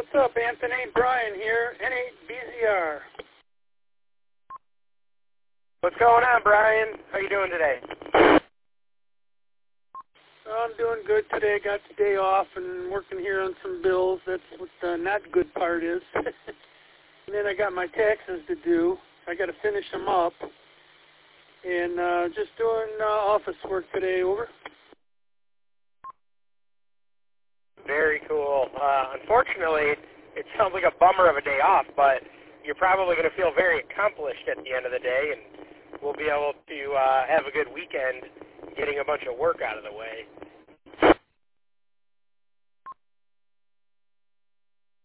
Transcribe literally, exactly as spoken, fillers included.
What's up, Anthony? Brian here, N eight B Z R. What's going on, Brian? How you doing today? I'm doing good today. Got the day off and working here on some bills. That's what the not good part is. And then I got my taxes to do. I got to finish them up. And uh, just doing uh, office work today. Over. Very cool. Uh, unfortunately, it sounds like a bummer of a day off, but you're probably going to feel very accomplished at the end of the day, and we'll be able to uh, have a good weekend getting a bunch of work out of the way.